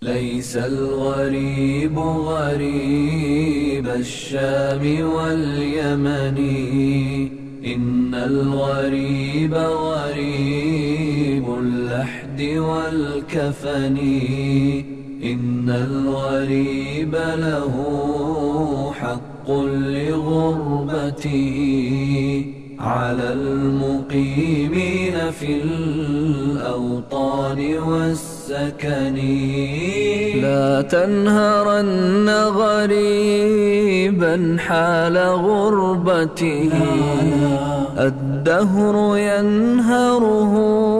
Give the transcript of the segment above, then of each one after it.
ليس الغريب غريب الشام واليمن، إن الغريب غريب اللحد والكفن. إن الغريب له حق لغربته على المقيمين في الأوطان والسكن. لا تنهرن غريبا حال غربته، الدهر ينهره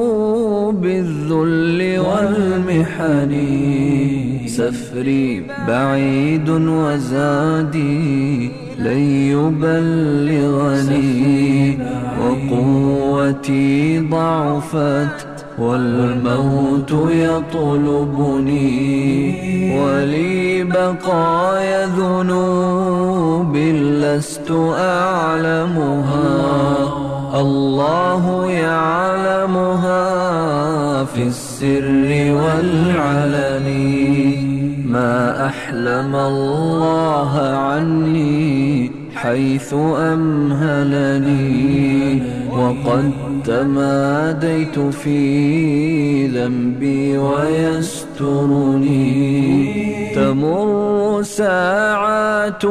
بالذل والمحن. سفري بعيد وزادي لن يبلغني، وقوتي ضعفت والموت يطلبني، ولي بقايا ذنوب لست أعلمها، الله يعلمها في السر والعلن. ما أحلم الله عني حيث أمهلني، وقد تماديت في ذنبي ويسترني. تمر ساعات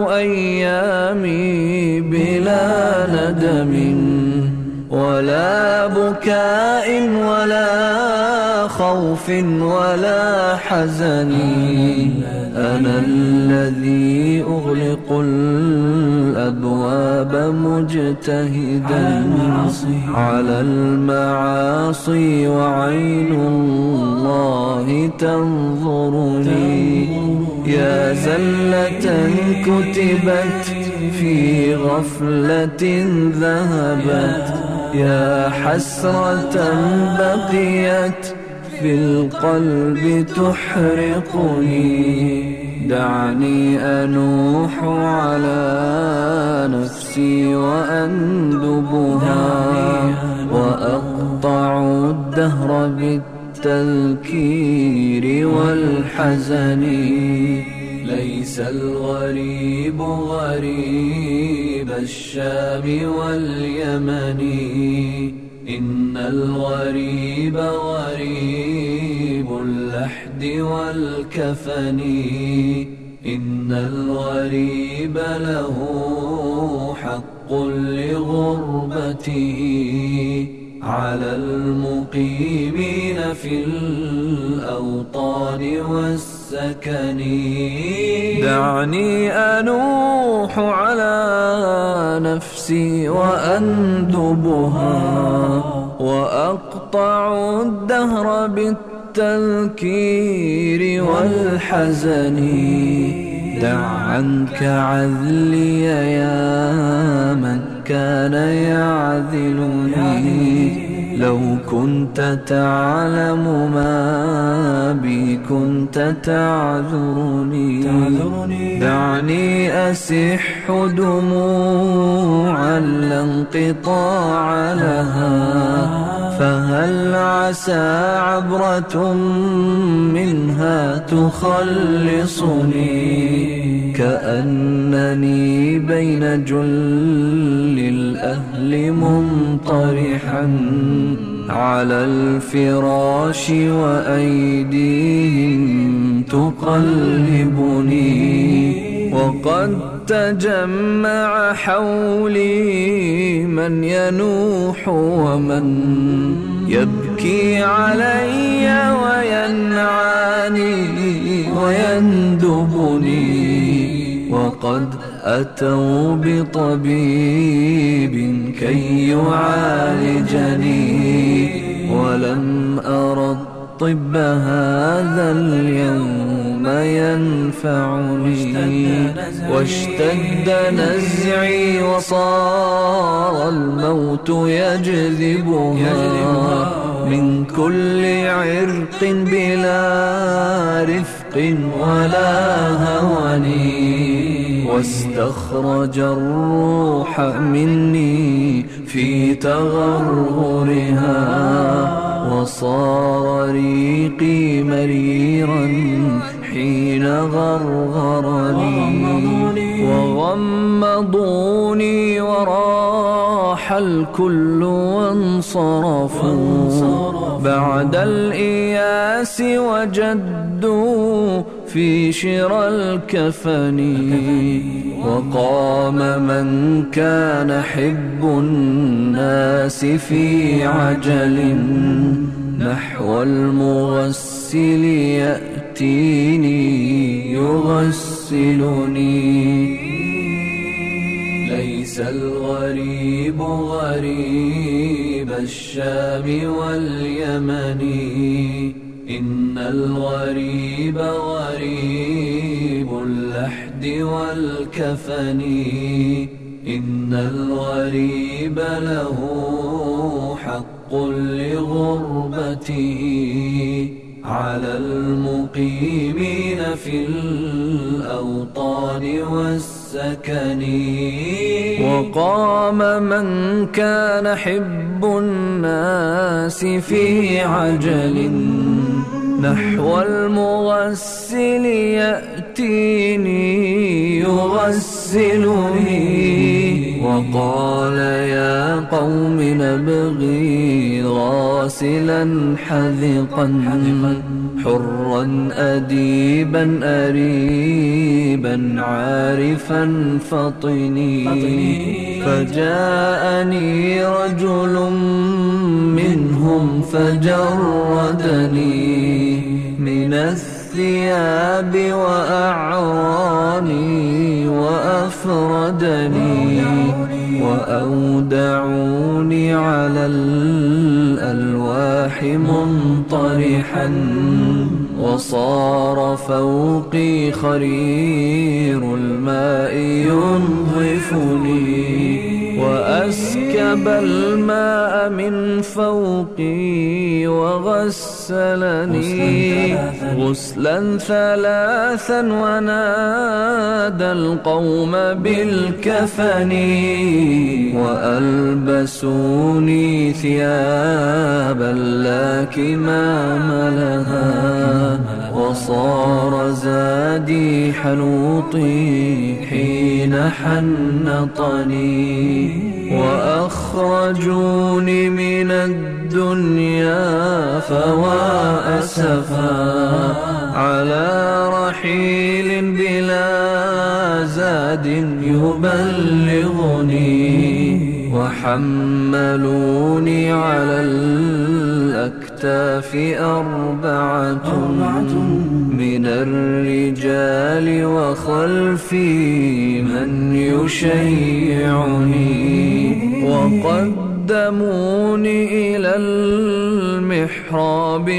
أيامي بلا ندم ولا بكاء ولا خوف ولا حزن. أنا الذي أغلق الأبواب مجتهدا على المعاصي، وعين الله تنظرني. يا زلة كتبت في غفلة ذهبت، يا حسرة بقيت في القلب تحرقني. دعني أنوح على نفسي وأندبها، وأقطع الدهر بالتذكير والحزن. ليس الغريب غريب الشام واليمن، إن الغريب غريب اللحد والكفن. إن الغريب له حق لغربته على المقيمين في الأوطان والسكن. دعني أنوح على نفسي وأندبها، وأقطع الدهر بالتذكير والحزن. دع عنك عذلي يا من كان يعذلني، لو كنت تعلم ما بي كنت تعذرني. دعني أسح دموعا لا انقطاع لها، فهل عسى عبرة منها تخلصني. كأنني بين جل الأهل منطرحا على الفراش، وأيديهم تقلبني. وقد تجمع حولي من ينوح ومن يبكي علي وينعاني ويندبني. وقد أتوا بطبيب كي يعالجني، ولم أرى الطب هذا اليوم ينفعني. واشتد نزعي وصار الموت يجذبها من كل عرق بلا رفق ولا هواني. واستخرج الروح مني في تغرغرها، وصار ريقي مريرا حين غرغرني وغمضوني وراح الكل وانصرفوا بعد الإياس وجدوا في شرى الكفن وقام من كان حب الناس في عجل نحو المغسل يأتيني يغسلني ليس الغريب غريب الشام واليمن إن الغريب غريب اللحد والكفن إن الغريب له حق لغربته على المقيمين في الأوطان والسكن وقام من كان حب الناس في عجل نحو المغسل يأتيني يغسلني وقال يا قوم نبغي غاسلا حذقا حرا أديبا أريبا عارفا فطني فجاءني رجل منهم فجردني من الثياب وأعراني وأفردني وأودعوني على الألواح منطرحا وصار فوقي خرير الماء ينظفني وأسكب الماء من فوقي وغسلني غسلا ثلاثا ونادى القوم بالكفن وألبسوني ثيابا لا كمام لها وصار زادي حنوطي حين حنطني وأخرجوني من الدنيا فوا أسفا على رحيل بلا زاد يبلغني وحملوني على الأكتاف أربعة من الرجال وخلفي من يشيعني وقدموني إلى المحراب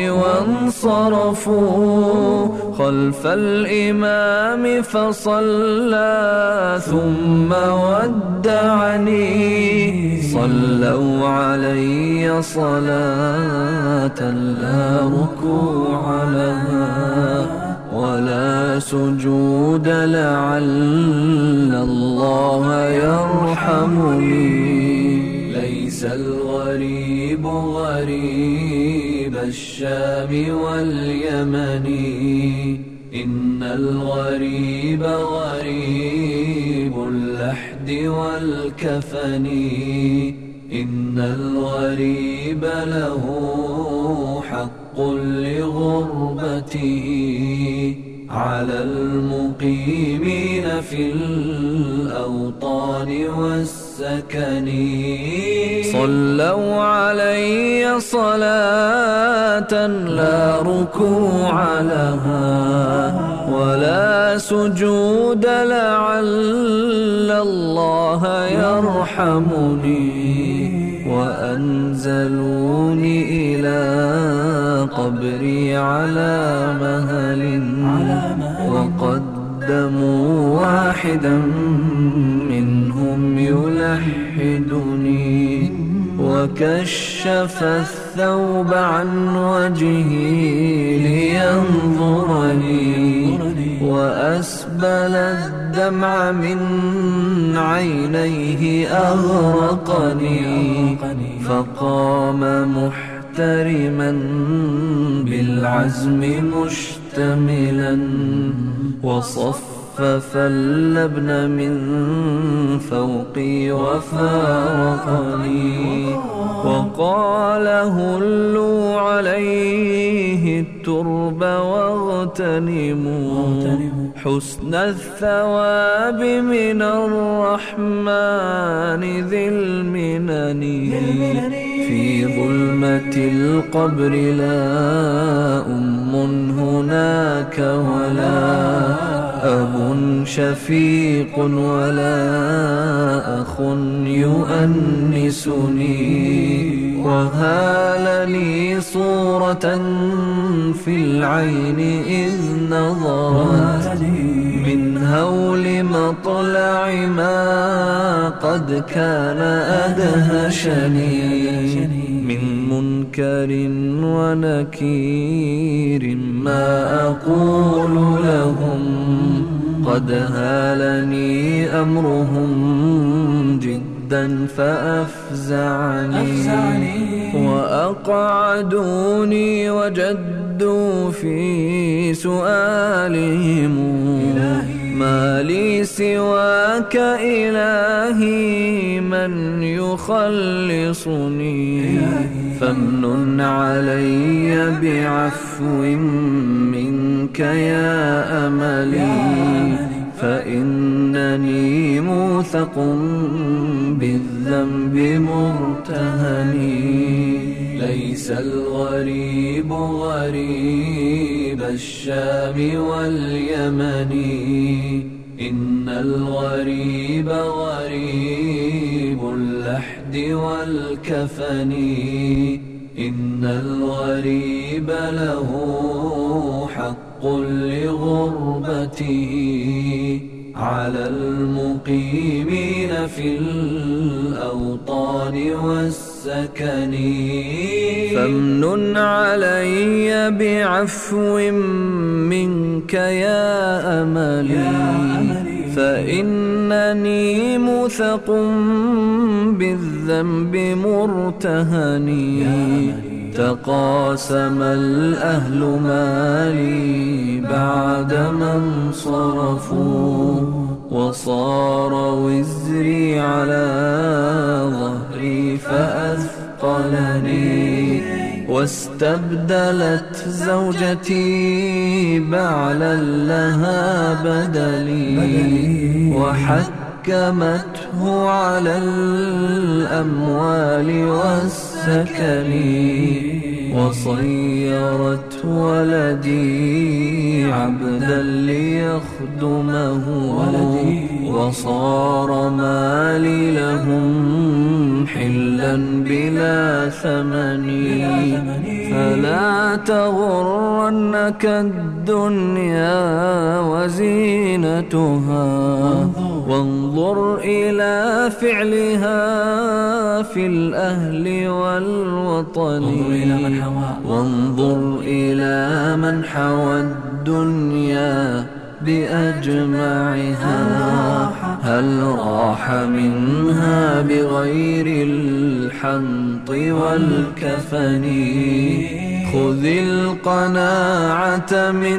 وانصرفوا خلف الإمام فصلى ثم ودعني صلوا علي صلاة لا ركوع لها ولا سجود لعل الله يرحمني ليس الغريب غريب الشام واليمن إن الغريب غريب اللحد والكفن إن الغريب له حق لغربته على المقيمين في الأوطان والسكن صلوا علي صلاة لا ركوع لها ولا سجود لعل الله يرحمني وأنزلوني إلى قبري على مهل وقدموا واحدا منهم يلحدني وكشف الثوب عن وجهي لينظرني وأسبل الدمع من عينيه أغرقني فقام محترقا محترما بالعزم مشتملا وصفف اللبن من فوقي وفارقني وقال هلوا عليه الترب واغتنموا حسن الثواب من الرحمن ذي المنن في ظلمة القبر لا أم هناك ولا أب شفيق ولا أخ يؤنسني وهال لي صورة في العين إذ نظرت من هول مطلع ما قد كان أدهشني من منكر ونكير ما أقول لهم قد هالني أمرهم جدا فأفزعني وأقعدوني وجدوا في سؤالهم ما لي سواك إلهي من يخلصني فامنن علي بعفو منك يا أملي فإنني موثق بالذنب مرتهني ليس الغريب غريب الشام واليمن إن الغريب غريب اللحد والكفن إن الغريب له حق لغربته على المقيمين في الأوطان والسكن فامنن علي بعفو منك يا أملي فإنني موثق بالذنب مرتهني تقاسم الأهل مالي بعدما انصرفوا وصار وزري على ظهري فأثقلني واستبدلت زوجتي بعلا لها بدلي وحكمته على الأموال والسكن وصيرت ولدي عبدا ليخدمه وصار مالي لهم حلا بلا ثمن فلا تغرنك الدنيا وزينتها وانظر إلى فعلها في الأهل والوطن وانظر إلى من حوى الدنيا بأجمعها هل راح منها بغير الحنط والكفن خذ القناعة من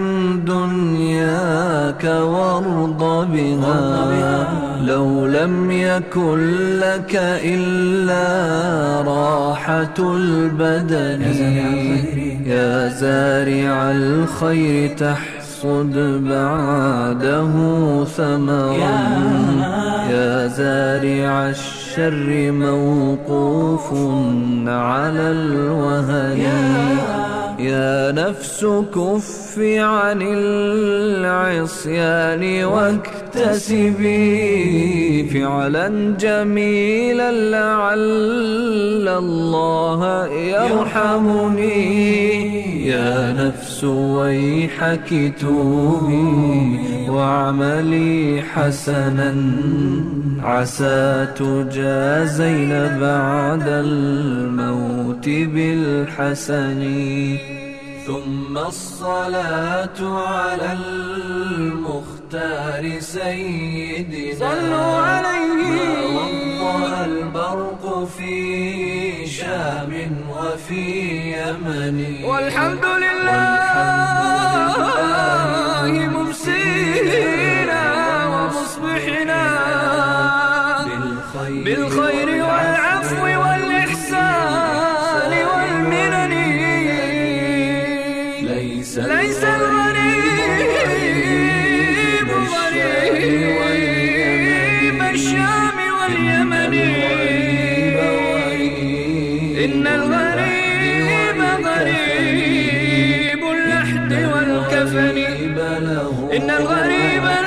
دنياك وارض بها لو لم يكن لك إلا راحة البدن يا زارع الخير تحصد بعده ثمرا يا زارع الشر موقوف على الوهن يا نفس كف عن العصيان واكتسبي فعلا جميلا لعل الله يرحمني يا نفس ويحك توبي واعملي حسنا عسى تجازين بعد الموت بالحسن ثم الصلاة على المختار سيدنا صلوا عليه. ما وضأ البرق في شام وفي يمن والحمد لله ممسينا ومصبحنا بالخير والعفو والإحسان والمنن. ليس الغريب غريب الشام واليمن، إن الغريب غريب اللحد والكفن، إن الغريب